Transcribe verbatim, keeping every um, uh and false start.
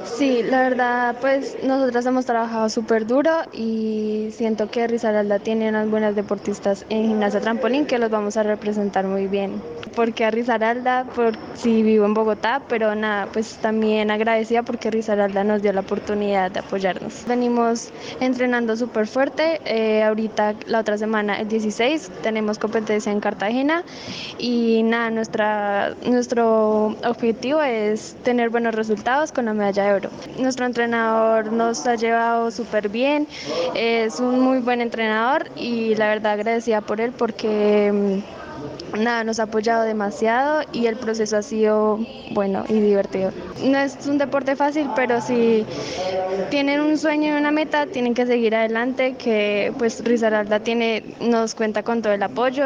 Sí, la verdad, pues nosotras hemos trabajado súper duro y siento que Risaralda tiene unas buenas deportistas en gimnasia trampolín que los vamos a representar muy bien. Porque a Risaralda, por sí vivo en Bogotá, pero nada, pues también agradecida porque Risaralda nos dio la oportunidad de apoyarnos. Venimos entrenando súper fuerte, eh, ahorita la otra semana, el dieciséis, tenemos competencia en Cartagena y nada, nuestra, nuestro objetivo es tener buenos resultados con la medalla de oro. Nuestro entrenador nos ha llevado súper bien, es un muy buen entrenador y la verdad agradecida por él porque mm, nada, nos ha apoyado demasiado y el proceso ha sido bueno y divertido. No es un deporte fácil, pero si tienen un sueño y una meta, tienen que seguir adelante, que pues Risaralda tiene, nos cuenta con todo el apoyo.